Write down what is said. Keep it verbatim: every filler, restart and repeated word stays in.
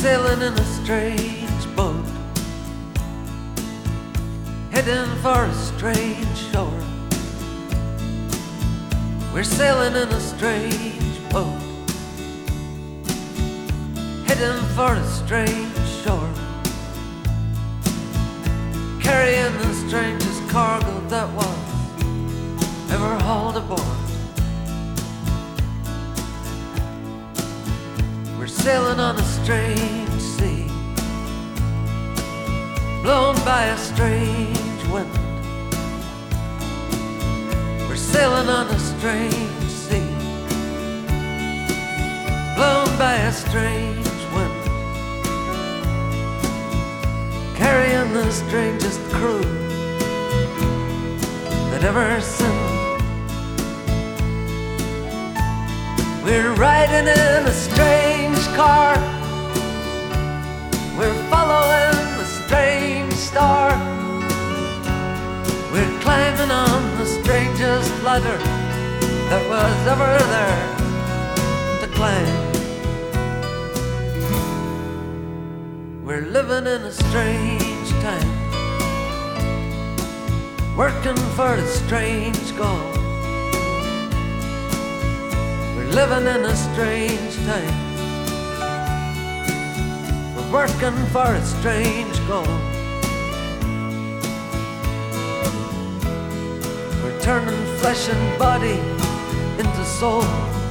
sailing in a strange boat, heading for a strange shore. We're sailing in a strange boat, heading for a strange shore, carrying the strangest cargo that was ever hauled aboard. We're sailing on a strange sea, blown by a strange wind. We're sailing on a strange sea, blown by a strange wind, carrying the strangest crew that ever sinned. We're riding in a strange car, we're following the strange star, we're climbing on the strangest ladder that was ever there to climb. We're living in a strange time, working for a strange goal. Living in a strange time, we're working for a strange goal. We're turning flesh and body into soul.